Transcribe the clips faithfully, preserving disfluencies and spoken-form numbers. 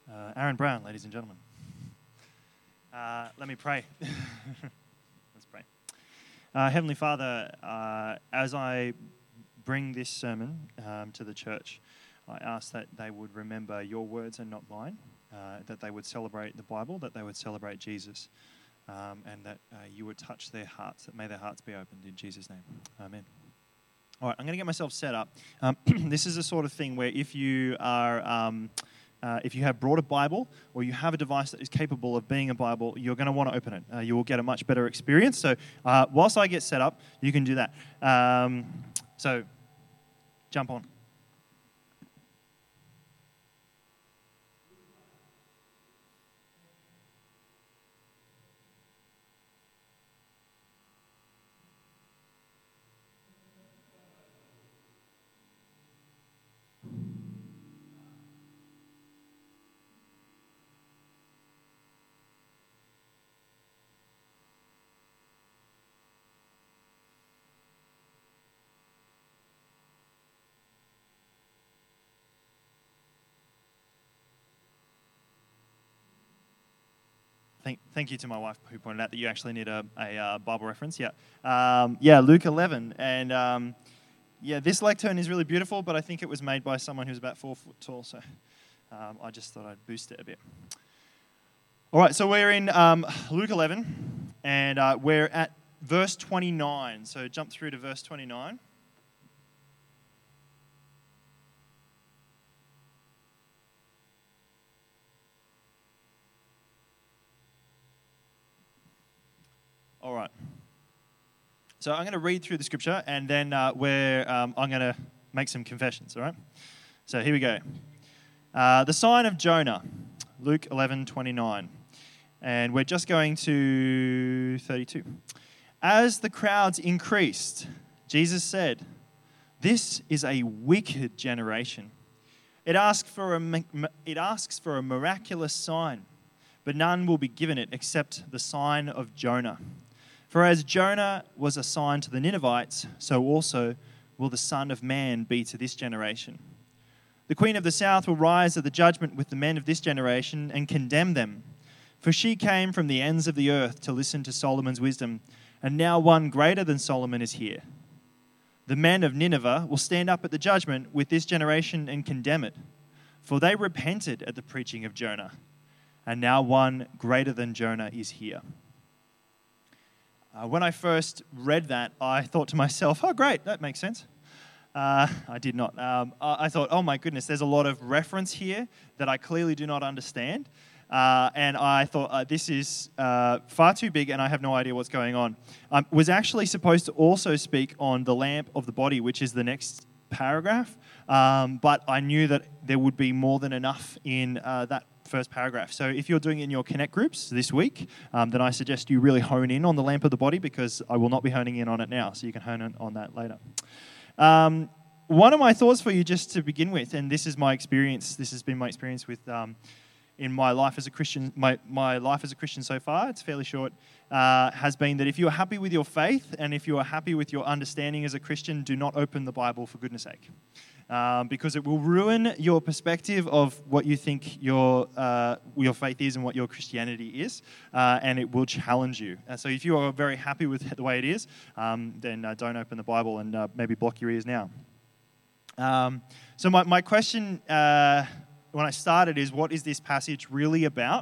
Uh, Aaron Brown, ladies and gentlemen. Uh, let me pray. Let's pray. Uh, Heavenly Father, uh, as I bring this sermon um, to the church, I ask that they would remember your words and not mine, uh, that they would celebrate the Bible, that they would celebrate Jesus, um, and that uh, you would touch their hearts, that may their hearts be opened in Jesus' name. Amen. All right, I'm going to get myself set up. Um, this is the sort of thing where if you are... Um, Uh, if you have brought a Bible or you have a device that is capable of being a Bible, you're going to want to open it. Uh, you will get a much better experience. So uh, whilst I get set up, you can do that. Um, so jump on. Thank, thank you to my wife who pointed out that you actually need a, a uh, Bible reference. Yeah, um, yeah, Luke eleven, and um, yeah, this lectern is really beautiful, but I think it was made by someone who's about four foot tall, so um, I just thought I'd boost it a bit. All right, so we're in um, Luke eleven, and uh, we're at verse twenty-nine. So jump through to verse twenty-nine. All right. So I'm going to read through the scripture, and then uh, we're, um, I'm going to make some confessions, all right? So here we go. Uh, the sign of Jonah, Luke eleven twenty-nine. And we're just going to thirty-two. As the crowds increased, Jesus said, "This is a wicked generation. It asks for a, it asks for a miraculous sign, but none will be given it except the sign of Jonah. For as Jonah was a sign to the Ninevites, so also will the Son of Man be to this generation. The Queen of the South will rise at the judgment with the men of this generation and condemn them. For she came from the ends of the earth to listen to Solomon's wisdom, and now one greater than Solomon is here. The men of Nineveh will stand up at the judgment with this generation and condemn it, for they repented at the preaching of Jonah, and now one greater than Jonah is here." Uh, when I first read that, I thought to myself, oh, great, that makes sense. Uh, I did not. Um, I thought, oh my goodness, there's a lot of reference here that I clearly do not understand. Uh, and I thought, uh, this is uh, far too big and I have no idea what's going on. I um, was actually supposed to also speak on the lamp of the body, which is the next paragraph. Um, but I knew that there would be more than enough in uh, that first paragraph. So if you're doing it in your Connect groups this week, um, then I suggest you really hone in on the lamp of the body, because I will not be honing in on it now, so you can hone in on that later. Um, one of my thoughts for you just to begin with, and this is my experience, this has been my experience with um, in my life as a Christian, my, my life as a Christian so far, it's fairly short, uh, has been that if you are happy with your faith and if you are happy with your understanding as a Christian, do not open the Bible for goodness sake. Um, because it will ruin your perspective of what you think your uh, your faith is and what your Christianity is, uh, and it will challenge you. And so if you are very happy with the way it is, um, then uh, don't open the Bible and uh, maybe block your ears now. Um, so my, my question uh, when I started is, what is this passage really about?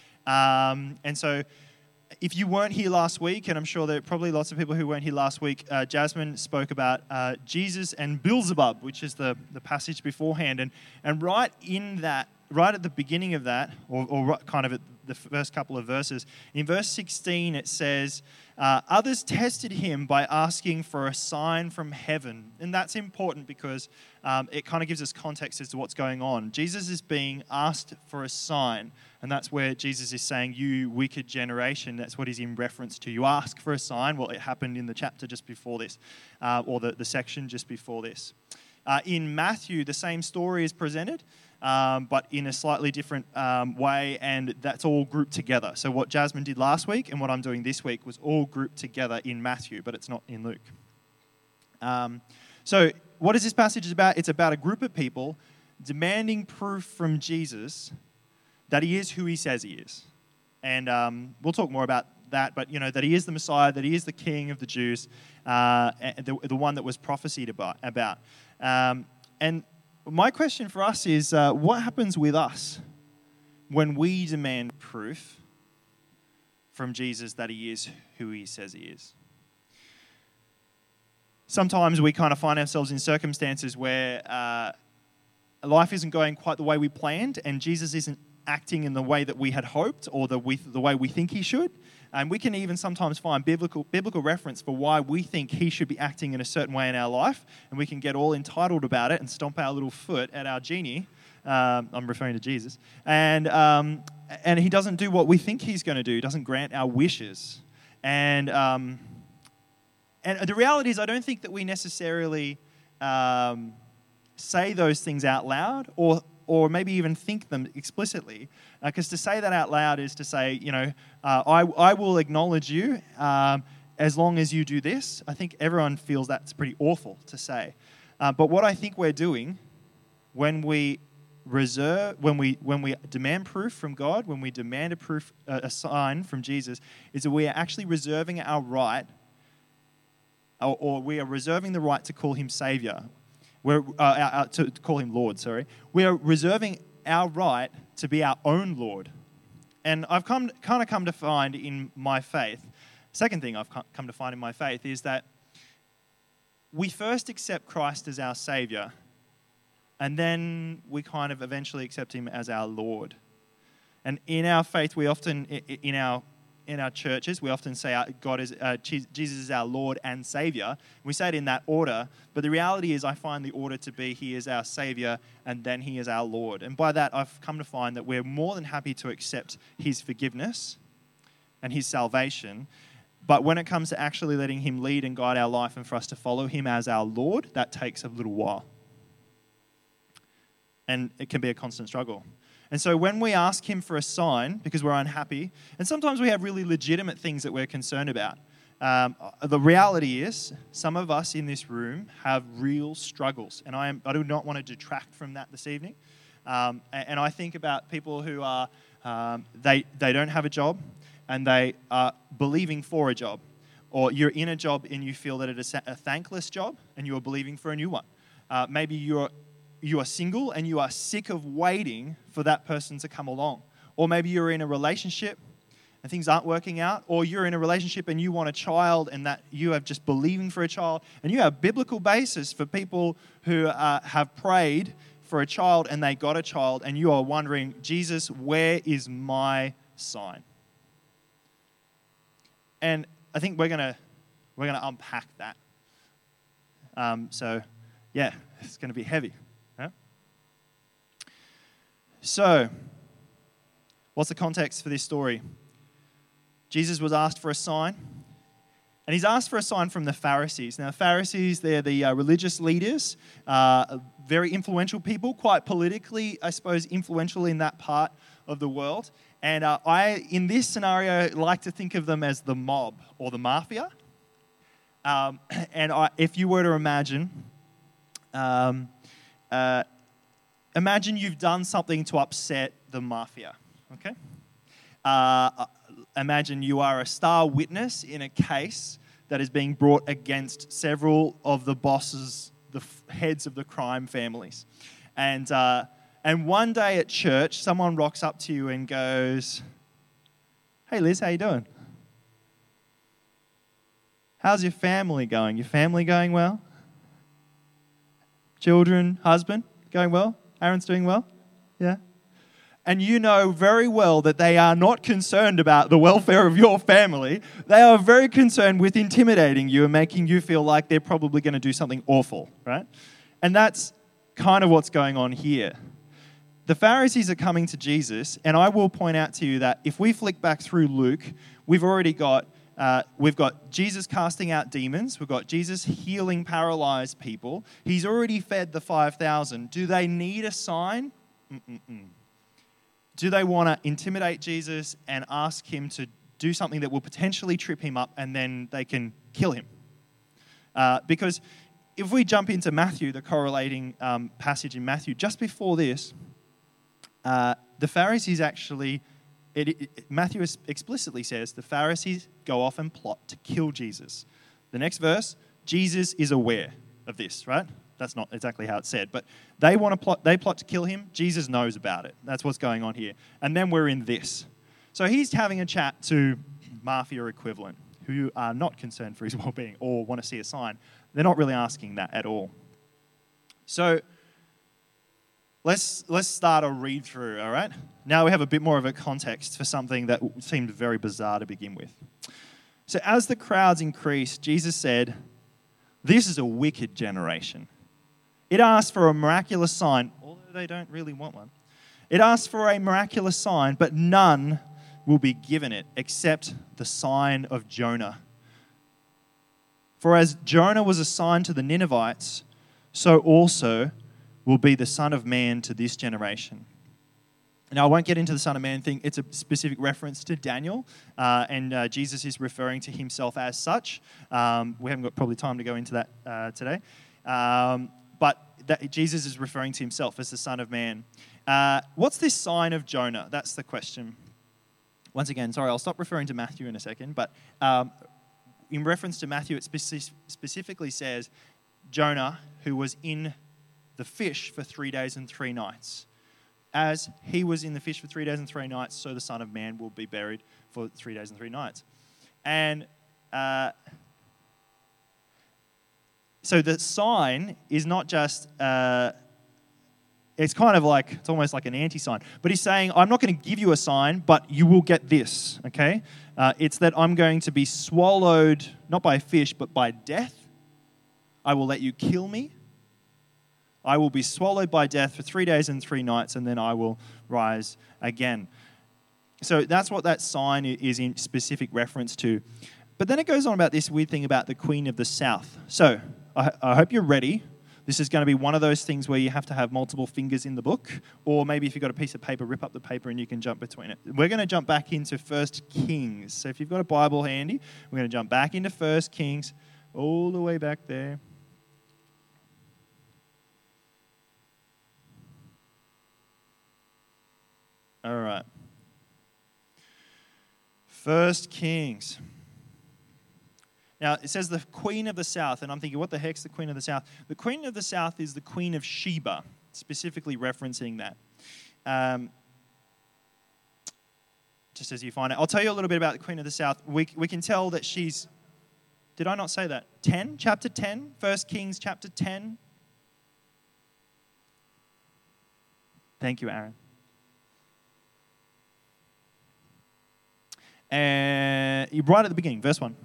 Um, and so if you weren't here last week, and I'm sure there are probably lots of people who weren't here last week, uh, Jasmine spoke about uh, Jesus and Beelzebub, which is the, the passage beforehand. And and right in that, right at the beginning of that, or, or right kind of at the first couple of verses, in verse sixteen it says, uh, others tested him by asking for a sign from heaven. And that's important because um, it kind of gives us context as to what's going on. Jesus is being asked for a sign. And that's where Jesus is saying, you wicked generation, that's what he's in reference to. You ask for a sign. Well, it happened in the chapter just before this, uh, or the, the section just before this. Uh, in Matthew, the same story is presented, um, but in a slightly different um, way, and that's all grouped together. So what Jasmine did last week and what I'm doing this week was all grouped together in Matthew, but it's not in Luke. Um, so what is this passage about? It's about a group of people demanding proof from Jesus that he is who he says he is. And um, we'll talk more about that, but, you know, that he is the Messiah, that he is the King of the Jews, uh, the, the one that was prophesied about. about. Um, and my question for us is, uh, what happens with us when we demand proof from Jesus that he is who he says he is? Sometimes we kind of find ourselves in circumstances where uh, life isn't going quite the way we planned, and Jesus isn't acting in the way that we had hoped or the, we, the way we think he should. And we can even sometimes find biblical biblical reference for why we think he should be acting in a certain way in our life, and we can get all entitled about it and stomp our little foot at our genie. Um, I'm referring to Jesus. And um, and he doesn't do what we think he's going to do. He doesn't grant our wishes. And um, and the reality is, I don't think that we necessarily um, say those things out loud, or or maybe even think them explicitly. Because uh, to say that out loud is to say, you know, uh, I, I will acknowledge you um, as long as you do this. I think everyone feels that's pretty awful to say. Uh, but what I think we're doing when we reserve, when we when we demand proof from God, when we demand a proof, uh, a sign from Jesus, is that we are actually reserving our right, or, or we are reserving the right to call him Savior. We're uh, uh, to call him Lord. Sorry, we are reserving our right to be our own Lord. And I've come kind of come to find in my faith. Second thing I've come to find in my faith is that we first accept Christ as our Savior, and then we kind of eventually accept him as our Lord. And in our faith, we often in our in our churches, we often say God is uh, Jesus is our Lord and Savior. We say it in that order, but the reality is I find the order to be he is our Savior and then he is our Lord. And by that, I've come to find that we're more than happy to accept his forgiveness and his salvation, but when it comes to actually letting him lead and guide our life and for us to follow him as our Lord, that takes a little while. And it can be a constant struggle. And so when we ask him for a sign because we're unhappy, and sometimes we have really legitimate things that we're concerned about, um, the reality is some of us in this room have real struggles. And I, am, I do not want to detract from that this evening. Um, and, and I think about people who are, um, they, they don't have a job and they are believing for a job. Or you're in a job and you feel that it is a thankless job and you're believing for a new one. Uh, maybe you're You are single and you are sick of waiting for that person to come along. Or maybe you're in a relationship and things aren't working out. Or you're in a relationship and you want a child and that you have just believing for a child. And you have biblical basis for people who uh, have prayed for a child and they got a child. And you are wondering, Jesus, where is my sign? And I think we're going to we're gonna unpack that. Um, so, yeah, it's going to be heavy. So, what's the context for this story? Jesus was asked for a sign, and he's asked for a sign from the Pharisees. Now, the Pharisees, they're the uh, religious leaders, uh, very influential people, quite politically, I suppose, influential in that part of the world. And uh, I, in this scenario, like to think of them as the mob or the mafia. Um, and I, if you were to imagine... Um, uh, Imagine you've done something to upset the mafia, okay? Uh, imagine you are a star witness in a case that is being brought against several of the bosses, the f- heads of the crime families. And, uh, and one day at church, someone rocks up to you and goes, "Hey Liz, how you doing? How's your family going? Your family going well? Children, husband, going well? Aaron's doing well? Yeah? And you know very well that they are not concerned about the welfare of your family. They are very concerned with intimidating you and making you feel like they're probably going to do something awful, right? And that's kind of what's going on here. The Pharisees are coming to Jesus, and I will point out to you that if we flick back through Luke, we've already got Uh, we've got Jesus casting out demons. We've got Jesus healing paralyzed people. He's already fed the five thousand. Do they need a sign? Mm-mm-mm. Do they want to intimidate Jesus and ask him to do something that will potentially trip him up and then they can kill him? Uh, because if we jump into Matthew, the correlating um, passage in Matthew, just before this, uh, the Pharisees actually, it, it, Matthew explicitly says, the Pharisees go off and plot to kill Jesus. The next verse, Jesus is aware of this, right? That's not exactly how it's said, but they want to plot, they plot to kill him. Jesus knows about it. That's what's going on here. And then we're in this. So he's having a chat to mafia equivalent who are not concerned for his well-being or want to see a sign. They're not really asking that at all. So let's let's start a read through, all right? Now we have a bit more of a context for something that seemed very bizarre to begin with. So as the crowds increased, Jesus said, "This is a wicked generation. It asks for a miraculous sign," although they don't really want one. "It asks for a miraculous sign, but none will be given it except the sign of Jonah. For as Jonah was a sign to the Ninevites, so also will be the Son of Man to this generation." Now, I won't get into the Son of Man thing. It's a specific reference to Daniel, uh, and uh, Jesus is referring to himself as such. Um, we haven't got probably time to go into that uh, today. Um, but that Jesus is referring to himself as the Son of Man. Uh, what's this sign of Jonah? That's the question. Once again, sorry, I'll stop referring to Matthew in a second, but um, in reference to Matthew, it speci- specifically says Jonah, who was in the fish for three days and three nights. As he was in the fish for three days and three nights, so the Son of Man will be buried for three days and three nights. And uh, so the sign is not just, uh, it's kind of like, it's almost like an anti-sign. But he's saying, I'm not going to give you a sign, but you will get this, okay? Uh, it's that I'm going to be swallowed, not by a fish, but by death. I will let you kill me. I will be swallowed by death for three days and three nights, and then I will rise again. So that's what that sign is in specific reference to. But then it goes on about this weird thing about the Queen of the South. So I, I hope you're ready. This is going to be one of those things where you have to have multiple fingers in the book, or maybe if you've got a piece of paper, rip up the paper and you can jump between it. We're going to jump back into First Kings. So if you've got a Bible handy, we're going to jump back into First Kings, all the way back there. All right. First Kings. Now, it says the Queen of the South, and I'm thinking, what the heck's the Queen of the South? The Queen of the South is the Queen of Sheba, specifically referencing that. Um, just as you find it. I'll tell you a little bit about the Queen of the South. We, we can tell that she's, did I not say that? ten? Chapter ten? First Kings chapter ten? Thank you, Aaron. And right at the beginning, verse one.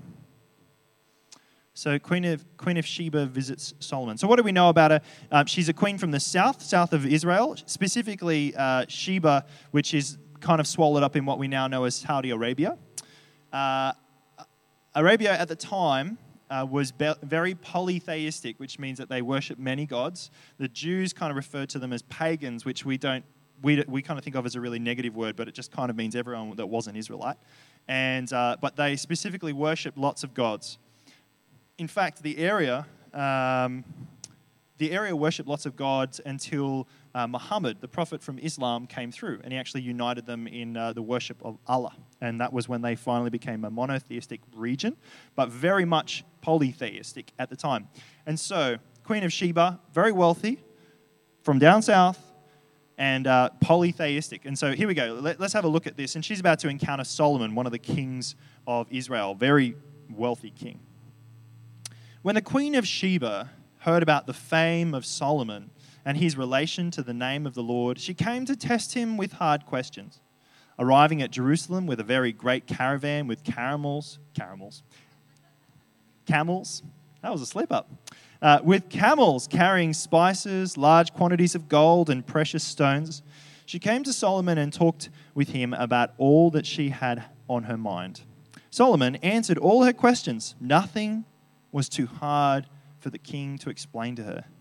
So Queen of Queen of Sheba visits Solomon. So what do we know about her? Um, she's a queen from the south, south of Israel, specifically uh, Sheba, which is kind of swallowed up in what we now know as Saudi Arabia. Uh, Arabia at the time uh, was be- very polytheistic, which means that they worship many gods. The Jews kind of referred to them as pagans, which we don't we we kind of think of as a really negative word, but it just kind of means everyone that was an Israelite. And uh, but they specifically worship lots of gods. In fact, the area um, the area worshipped lots of gods until uh, Muhammad, the prophet from Islam, came through, and he actually united them in uh, the worship of Allah. And that was when they finally became a monotheistic region, but very much polytheistic at the time. And so, Queen of Sheba, very wealthy, from down south, and uh, polytheistic. And so here we go. Let, let's have a look at this. And she's about to encounter Solomon, one of the kings of Israel, very wealthy king. When the Queen of Sheba heard about the fame of Solomon and his relation to the name of the Lord, she came to test him with hard questions. Arriving at Jerusalem with a very great caravan with caramels, caramels, camels, that was a slip up, uh, with camels carrying spices, large quantities of gold and precious stones, she came to Solomon and talked with him about all that she had on her mind. Solomon answered all her questions. Nothing was too hard for the king to explain to her.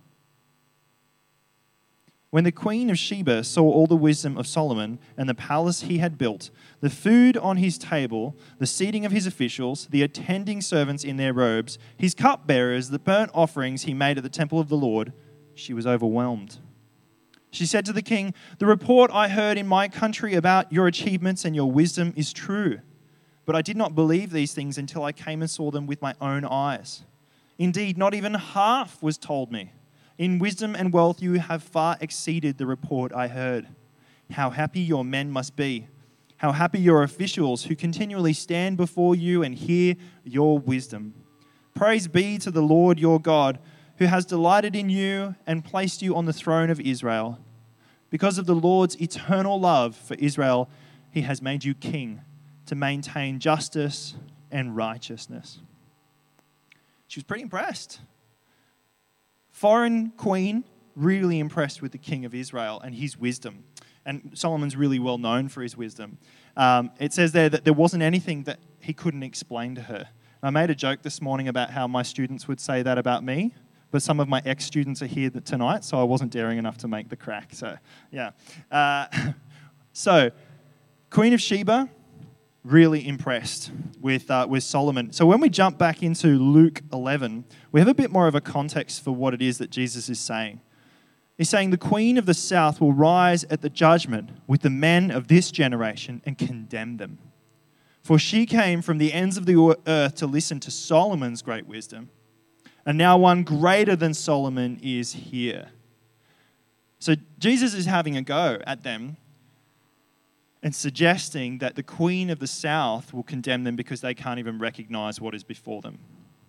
When the Queen of Sheba saw all the wisdom of Solomon and the palace he had built, the food on his table, the seating of his officials, the attending servants in their robes, his cupbearers, the burnt offerings he made at the temple of the Lord, she was overwhelmed. She said to the king, "The report I heard in my country about your achievements and your wisdom is true. But I did not believe these things until I came and saw them with my own eyes. Indeed, not even half was told me. In wisdom and wealth you have far exceeded the report I heard. How happy your men must be. How happy your officials who continually stand before you and hear your wisdom. Praise be to the Lord your God, who has delighted in you and placed you on the throne of Israel. Because of the Lord's eternal love for Israel, he has made you king to maintain justice and righteousness." She was pretty impressed. Foreign queen, really impressed with the king of Israel and his wisdom. And Solomon's really well known for his wisdom. Um, it says there that there wasn't anything that he couldn't explain to her. I made a joke this morning about how my students would say that about me, but some of my ex-students are here tonight, so I wasn't daring enough to make the crack. So, yeah. Uh, so, Queen of Sheba, really impressed with uh, with Solomon. So when we jump back into Luke eleven, we have a bit more of a context for what it is that Jesus is saying. He's saying the queen of the south will rise at the judgment with the men of this generation and condemn them. For she came from the ends of the earth to listen to Solomon's great wisdom, and now one greater than Solomon is here. So Jesus is having a go at them and suggesting that the queen of the south will condemn them because they can't even recognize what is before them.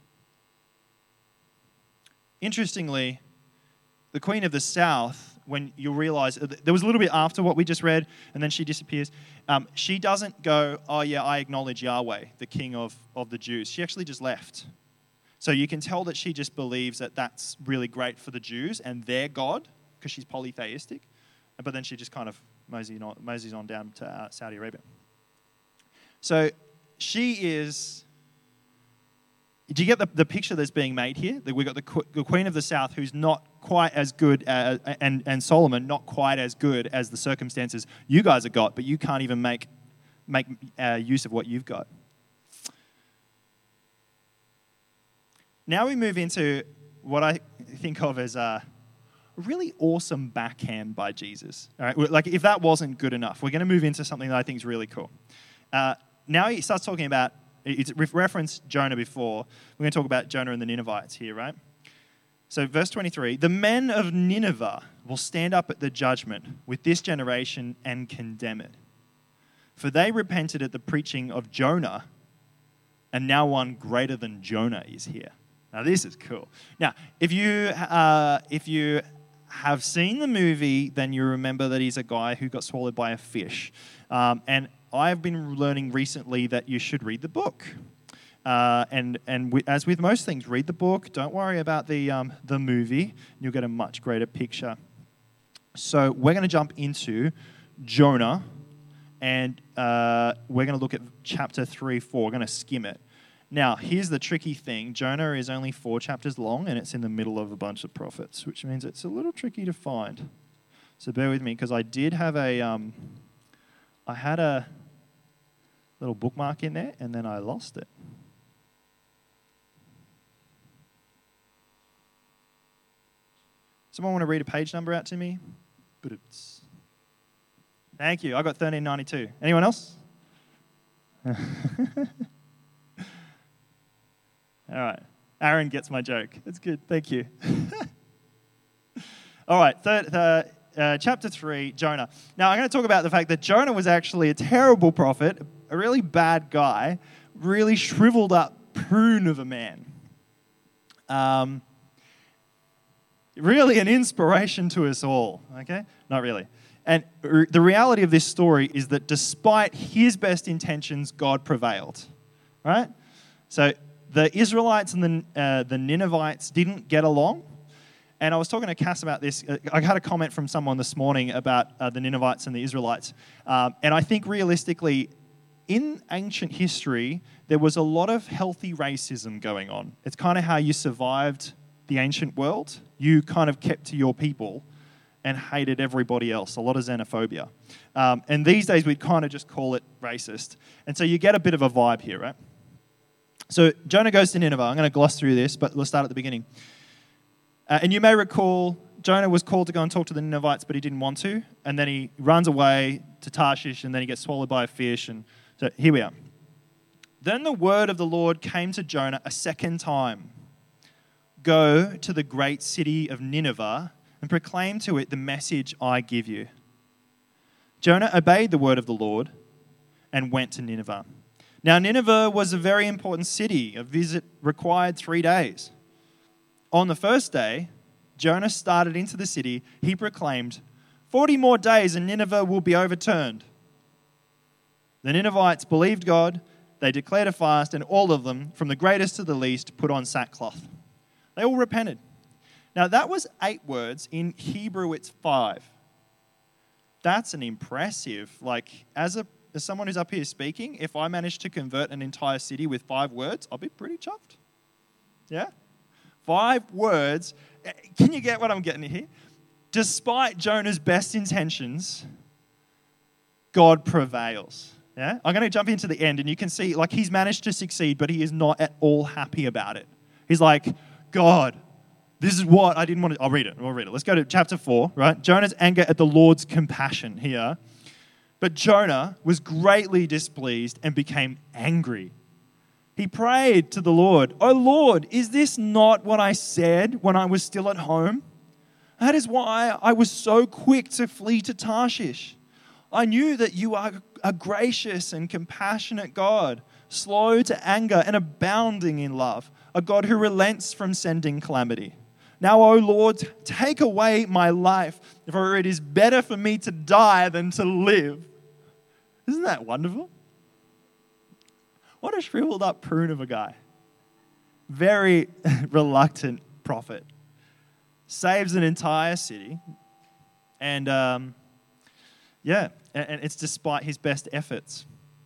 Interestingly, the queen of the south, when you realize, there was a little bit after what we just read, and then she disappears. Um, she doesn't go, "Oh yeah, I acknowledge Yahweh, the king of, of the Jews." She actually just left. So you can tell that she just believes that that's really great for the Jews and their God, because she's polytheistic. But then she just kind of moseys on, moseys on down to uh, Saudi Arabia. So she is... Do you get the, the picture that's being made here? That we've got the, the Queen of the South, who's not quite as good, as, and, and Solomon not quite as good as the circumstances you guys have got, but you can't even make, make uh, use of what you've got. Now we move into what I think of as a really awesome backhand by Jesus. All right, like if that wasn't good enough, we're going to move into something that I think is really cool. Uh, now he starts talking about, it's referenced Jonah before. We're going to talk about Jonah and the Ninevites here, right? So verse twenty-three, "The men of Nineveh will stand up at the judgment with this generation and condemn it. For they repented at the preaching of Jonah, and now one greater than Jonah is here." Now this is cool. Now, if you uh, if you have seen the movie, then you remember that he's a guy who got swallowed by a fish. Um, and I've been learning recently that you should read the book. Uh, and and we, as with most things, read the book. Don't worry about the um, the movie. You'll get a much greater picture. So we're going to jump into Jonah, and uh, we're going to look at chapter three, four. We're going to skim it. Now, here's the tricky thing. Jonah is only four chapters long, and it's in the middle of a bunch of prophets, which means it's a little tricky to find. So bear with me, because I did have a, um, I had a little bookmark in there, and then I lost it. Someone want to read a page number out to me? Thank you. I got thirteen ninety-two. Anyone else? All right. Aaron gets my joke. That's good. Thank you. All right. Third, uh, uh, chapter three, Jonah. Now, I'm going to talk about the fact that Jonah was actually a terrible prophet, a really bad guy, really shriveled up prune of a man. Um, really an inspiration to us all, okay? Not really. And r- the reality of this story is that despite his best intentions, God prevailed, right? So the Israelites and the, uh, the Ninevites didn't get along. And I was talking to Cass about this. I had a comment from someone this morning about uh, the Ninevites and the Israelites. Um, and I think realistically, in ancient history, there was a lot of healthy racism going on. It's kind of how you survived the ancient world. You kind of kept to your people and hated everybody else, a lot of xenophobia. Um, and these days, we'd kind of just call it racist. And so you get a bit of a vibe here, right? So Jonah goes to Nineveh. I'm going to gloss through this, but let's start at the beginning. Uh, and you may recall Jonah was called to go and talk to the Ninevites, but he didn't want to. And then he runs away to Tarshish, and then he gets swallowed by a fish. And so here we are. Then the word of the Lord came to Jonah a second time. Go to the great city of Nineveh and proclaim to it the message I give you. Jonah obeyed the word of the Lord and went to Nineveh. Now Nineveh was a very important city. A visit required three days. On the first day, Jonah started into the city. He proclaimed, forty more days and Nineveh will be overturned. The Ninevites believed God. They declared a fast, and all of them, from the greatest to the least, put on sackcloth. They all repented. Now, that was eight words. In Hebrew, it's five. That's an impressive, like, as a as someone who's up here speaking, if I managed to convert an entire city with five words, I'll be pretty chuffed. Yeah? Five words. Can you get what I'm getting here? Despite Jonah's best intentions, God prevails. Yeah? I'm going to jump into the end, and you can see, like, he's managed to succeed, but he is not at all happy about it. He's like, God, this is what I didn't want to... I'll read it. I'll read it. Let's go to chapter four, right? Jonah's anger at the Lord's compassion here. But Jonah was greatly displeased and became angry. He prayed to the Lord, "Oh Lord, is this not what I said when I was still at home? That is why I was so quick to flee to Tarshish. I knew that you are a gracious and compassionate God, slow to anger and abounding in love, a God who relents from sending calamity. Now, O Lord, take away my life, for it is better for me to die than to live." Isn't that wonderful? What a shriveled up prune of a guy. Very reluctant prophet. Saves an entire city. And, um, yeah, and it's despite his best efforts.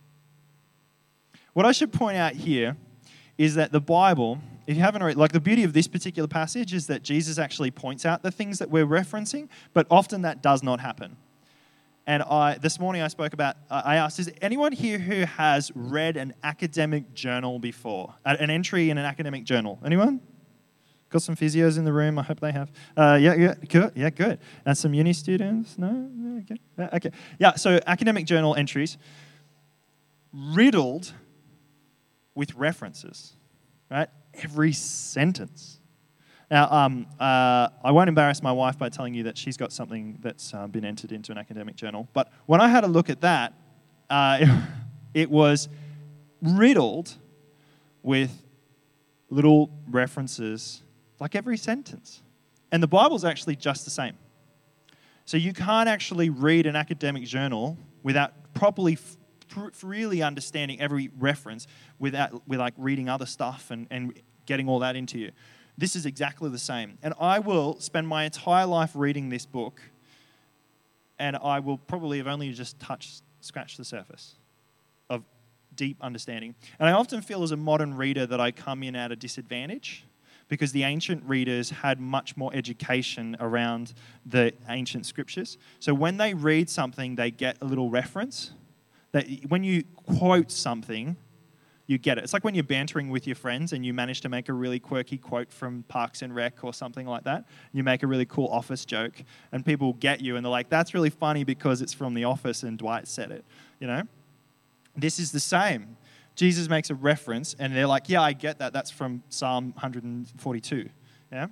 What I should point out here is that the Bible, if you haven't already, like the beauty of this particular passage is that Jesus actually points out the things that we're referencing, but often that does not happen. And I this morning I spoke about, I asked, is there anyone here who has read an academic journal before? An entry in an academic journal? Anyone? Got some physios in the room, I hope they have. Uh, yeah, yeah, good. Yeah, good. And some uni students? No? Okay. Okay. Yeah, so academic journal entries riddled with references, right? Every sentence. Now, um, uh, I won't embarrass my wife by telling you that she's got something that's uh, been entered into an academic journal. But when I had a look at that, uh, it, it was riddled with little references, like every sentence. And the Bible's actually just the same. So you can't actually read an academic journal without properly, f- really understanding every reference, without with like reading other stuff and, and getting all that into you. This is exactly the same. And I will spend my entire life reading this book, and I will probably have only just touched, scratched the surface of deep understanding. And I often feel as a modern reader that I come in at a disadvantage because the ancient readers had much more education around the ancient scriptures. So when they read something, they get a little reference. That when you quote something, you get it. It's like when you're bantering with your friends and you manage to make a really quirky quote from Parks and Rec or something like that. You make a really cool Office joke and people get you and they're like, that's really funny because it's from The Office and Dwight said it, you know? This is the same. Jesus makes a reference and they're like, yeah, I get that. That's from Psalm one forty-two. Yeah.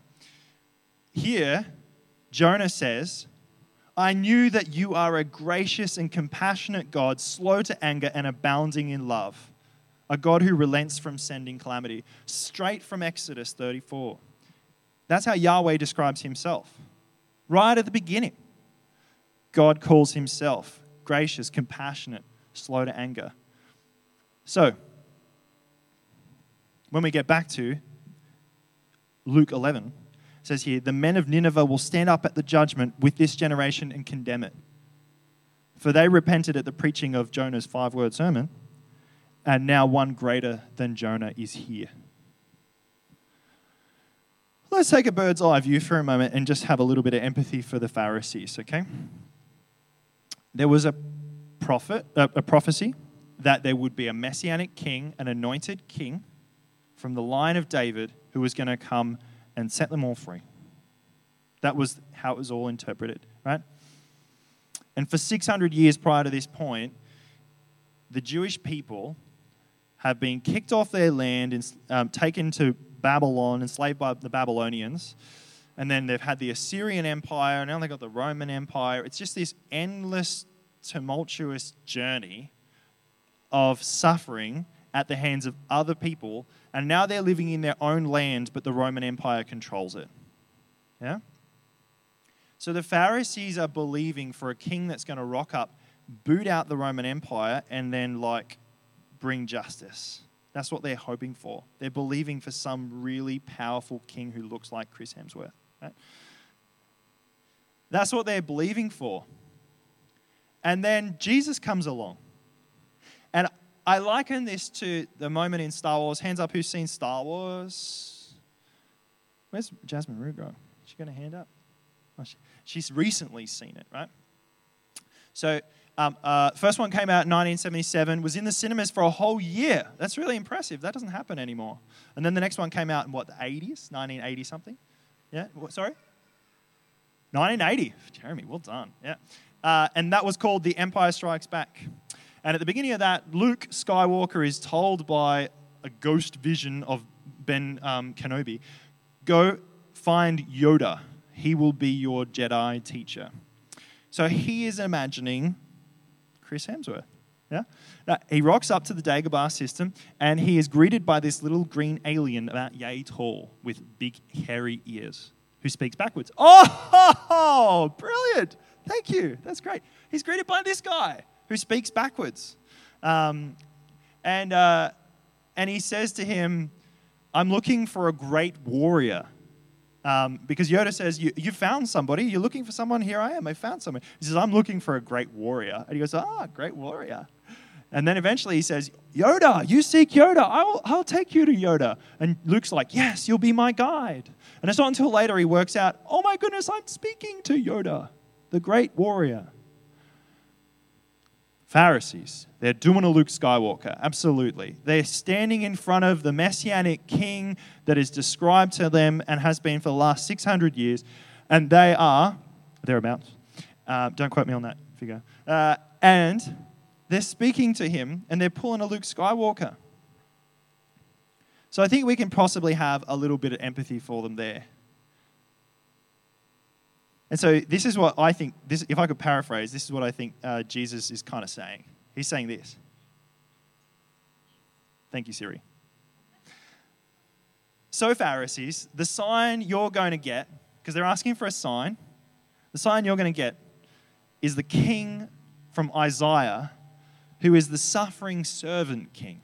Here, Jonah says, I knew that you are a gracious and compassionate God, slow to anger and abounding in love. A God who relents from sending calamity. Straight from Exodus thirty-four. That's how Yahweh describes himself. Right at the beginning. God calls himself gracious, compassionate, slow to anger. So, when we get back to Luke eleven, it says here, the men of Nineveh will stand up at the judgment with this generation and condemn it. For they repented at the preaching of Jonah's five-word sermon, and now one greater than Jonah is here. Let's take a bird's eye view for a moment and just have a little bit of empathy for the Pharisees, okay? There was a prophet, a, a prophecy that there would be a messianic king, an anointed king from the line of David who was going to come and set them all free. That was how it was all interpreted, right? And for six hundred years prior to this point, the Jewish people have been kicked off their land and um, taken to Babylon, enslaved by the Babylonians. And then they've had the Assyrian Empire, and now they've got the Roman Empire. It's just this endless, tumultuous journey of suffering at the hands of other people. And now they're living in their own land, but the Roman Empire controls it. Yeah? So the Pharisees are believing for a king that's going to rock up, boot out the Roman Empire, and then, like, bring justice. That's what they're hoping for. They're believing for some really powerful king who looks like Chris Hemsworth. Right? That's what they're believing for. And then Jesus comes along. And I liken this to the moment in Star Wars. Hands up who's seen Star Wars? Where's Jasmine Rue go? She got a hand up? Oh, she, she's recently seen it, right? So, um, uh, first one came out in nineteen seventy-seven, was in the cinemas for a whole year. That's really impressive. That doesn't happen anymore. And then the next one came out in, what, the eighties? nineteen eighty something? Yeah? What, sorry? nineteen eighty. Jeremy, well done. Yeah. Uh, and that was called The Empire Strikes Back. And at the beginning of that, Luke Skywalker is told by a ghost vision of Ben um, Kenobi, go find Yoda. He will be your Jedi teacher. So he is imagining Chris Hemsworth. Yeah? Now, he rocks up to the Dagobah system, and he is greeted by this little green alien about yay tall with big hairy ears who speaks backwards. Oh, brilliant. Thank you. That's great. He's greeted by this guy who speaks backwards. Um, and, uh, and he says to him, I'm looking for a great warrior. Um, because Yoda says, you, you found somebody. You're looking for someone. Here I am. I found someone. He says, I'm looking for a great warrior. And he goes, ah, great warrior. And then eventually he says, Yoda, you seek Yoda. I'll, I'll take you to Yoda. And Luke's like, yes, you'll be my guide. And it's not until later he works out, oh my goodness, I'm speaking to Yoda, the great warrior. Pharisees, they're doing a Luke Skywalker, absolutely. They're standing in front of the messianic king that is described to them and has been for the last six hundred years, and they are, thereabouts, uh, don't quote me on that figure, uh, and they're speaking to him and they're pulling a Luke Skywalker. So I think we can possibly have a little bit of empathy for them there. And so this is what I think, this, if I could paraphrase, this is what I think uh, Jesus is kind of saying. He's saying this. Thank you, Siri. So Pharisees, the sign you're going to get, because they're asking for a sign, the sign you're going to get is the king from Isaiah, who is the suffering servant king.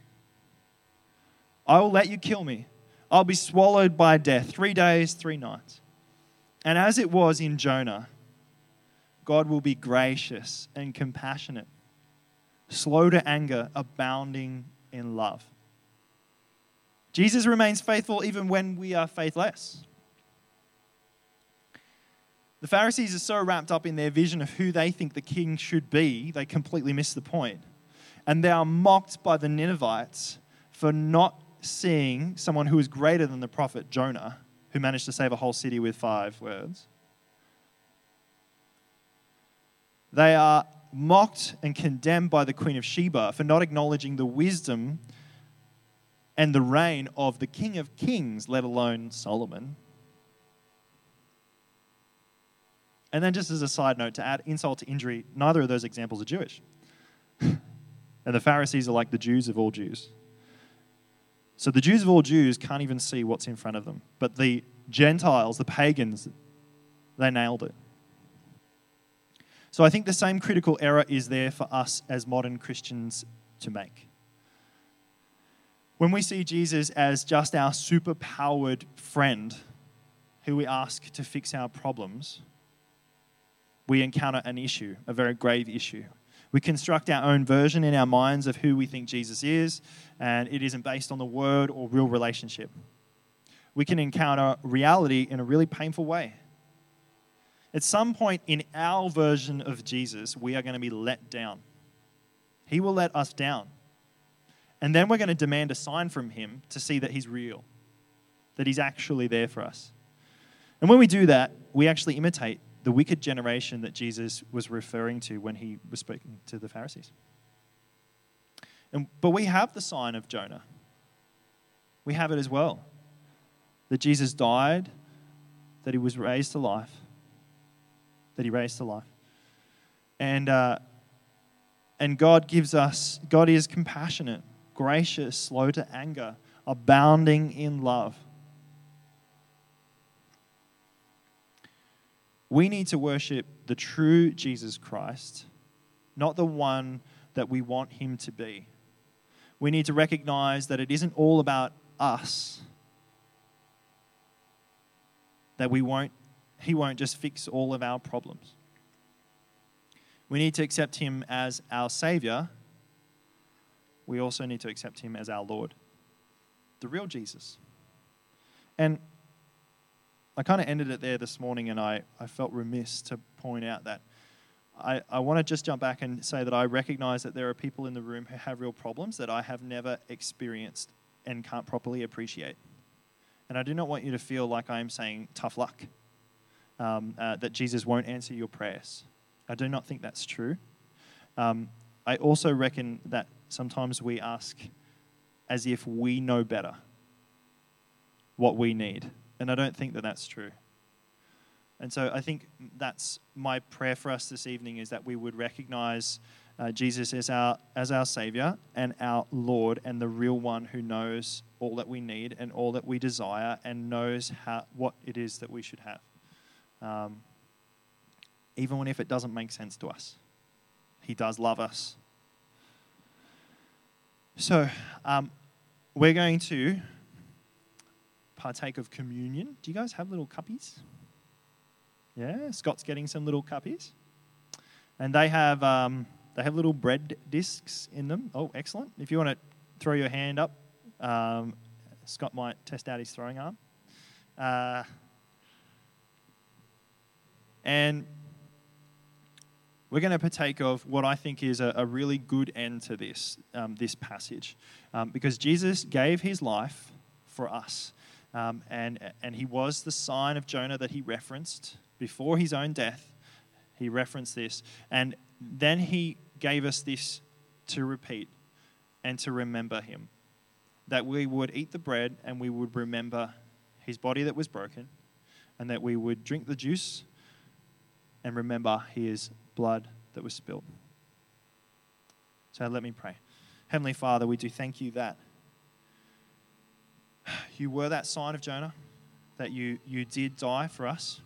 I will let you kill me. I'll be swallowed by death, three days, three nights. And as it was in Jonah, God will be gracious and compassionate, slow to anger, abounding in love. Jesus remains faithful even when we are faithless. The Pharisees are so wrapped up in their vision of who they think the king should be, they completely miss the point. And they are mocked by the Ninevites for not seeing someone who is greater than the prophet Jonah, who managed to save a whole city with five words. They are mocked and condemned by the Queen of Sheba for not acknowledging the wisdom and the reign of the King of Kings, let alone Solomon. And then just as a side note, to add insult to injury, neither of those examples are Jewish. And the Pharisees are like the Jews of all Jews. So the Jews of all Jews can't even see what's in front of them. But the Gentiles, the pagans, they nailed it. So I think the same critical error is there for us as modern Christians to make. When we see Jesus as just our super-powered friend who we ask to fix our problems, we encounter an issue, a very grave issue. We construct our own version in our minds of who we think Jesus is, and it isn't based on the word or real relationship. We can encounter reality in a really painful way. At some point in our version of Jesus, we are going to be let down. He will let us down. And then we're going to demand a sign from him to see that he's real, that he's actually there for us. And when we do that, we actually imitate the wicked generation that Jesus was referring to when he was speaking to the Pharisees. And, but we have the sign of Jonah. We have it as well. That Jesus died, that he was raised to life, that he raised to life. And, uh, and God gives us, God is compassionate, gracious, slow to anger, abounding in love. We need to worship the true Jesus Christ, not the one that we want him to be. We need to recognize that it isn't all about us, that we won't, he won't just fix all of our problems. We need to accept him as our Savior. We also need to accept him as our Lord, the real Jesus. And I kind of ended it there this morning, and I, I felt remiss to point out that I, I want to just jump back and say that I recognize that there are people in the room who have real problems that I have never experienced and can't properly appreciate. And I do not want you to feel like I'm saying tough luck, um, uh, that Jesus won't answer your prayers. I do not think that's true. Um, I also reckon that sometimes we ask as if we know better what we need. And I don't think that that's true. And so I think that's my prayer for us this evening, is that we would recognize uh, Jesus as our as our Savior and our Lord, and the real one who knows all that we need and all that we desire, and knows how what it is that we should have. Um, even when if it doesn't make sense to us. He does love us. So um, we're going to partake of communion. Do you guys have little cuppies? Yeah, Scott's getting some little cuppies. And they have um, they have little bread discs in them. Oh, excellent. If you want to throw your hand up, um, Scott might test out his throwing arm. Uh, and we're going to partake of what I think is a, a really good end to this, um, this passage. Um, because Jesus gave his life for us. Um, and, and he was the sign of Jonah that he referenced before his own death. He referenced this. And then he gave us this to repeat and to remember him. That we would eat the bread and we would remember his body that was broken, and that we would drink the juice and remember his blood that was spilled. So let me pray. Heavenly Father, we do thank you that you were that sign of Jonah, that you, you did die for us.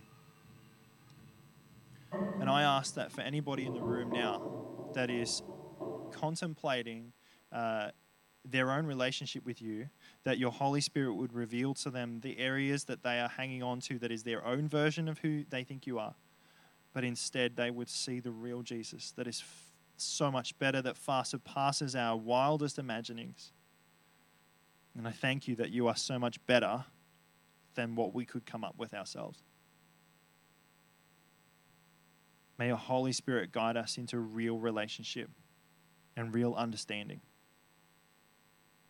And I ask that for anybody in the room now that is contemplating uh, their own relationship with you, that your Holy Spirit would reveal to them the areas that they are hanging on to that is their own version of who they think you are. But instead they would see the real Jesus that is f- so much better, that far surpasses our wildest imaginings. And I thank you that you are so much better than what we could come up with ourselves. May your Holy Spirit guide us into real relationship and real understanding.